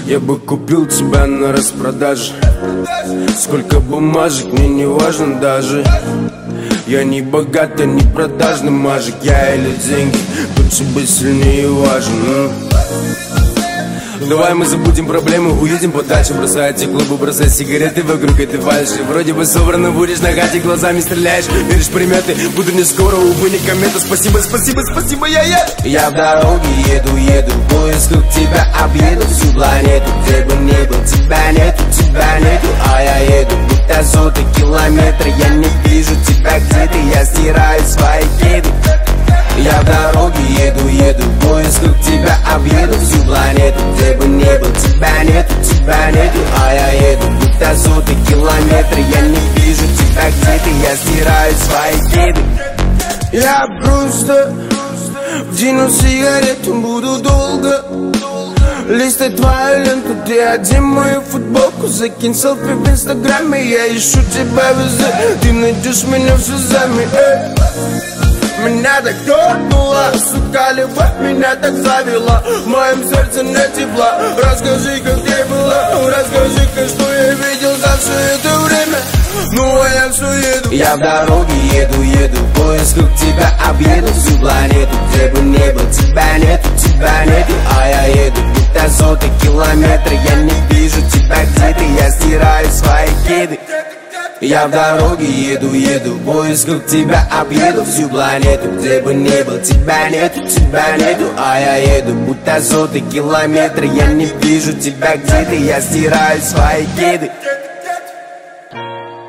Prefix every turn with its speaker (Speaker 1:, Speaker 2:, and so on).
Speaker 1: Я бы купил тебя на распродаже. Сколько бумажек, мне не важно даже. Я не богатый, не продажный мажик. Я или деньги, тут тебе сильнее важен. Давай мы забудем проблемы, уедем подальше. Бросай эти клубы, бросай сигареты вокруг этой фальши. Вроде бы собрано будешь, на хате глазами стреляешь. Веришь в приметы, буду не скоро, увы, не комета. Спасибо, спасибо, спасибо, я еду. Я в дороге еду, в поисках тебя объеду всю планету. Где бы ни был, тебя нету, а я еду, будто сотый километр. Я не вижу тебя где-то, я стираю свои кеды. Я в дороге еду, в поисках тебя объеду всю планету. Где бы ни был, тебя нету, а я еду, будто сотый километр. Я не вижу тебя где-то, я стираю свои кеды. Я просто вдену сигарету, буду долго листать твою ленту. Ты одень мою футболку, закинь селфи в инстаграме. Я ищу тебя везде, ты найдешь меня в Шазаме. Меня так торкнула, сука, любовь меня так завела. В моем сердце нет тепла. Расскажи, как ты была, расскажи-ка, что я видел за все это время. Ну а я все еду. Я в дороге еду, в поисках тебя объеду всю планету. Где бы ни был, тебя нету, а я еду, будто сотый километр. Я не вижу тебя где-то, я стираю свои кеды. Я в дороге еду, в поисках тебя объеду всю планету. Где бы ни был, тебя нету, а я еду, будто сотый километр. Я не вижу тебя где-то, я стираю свои кеды.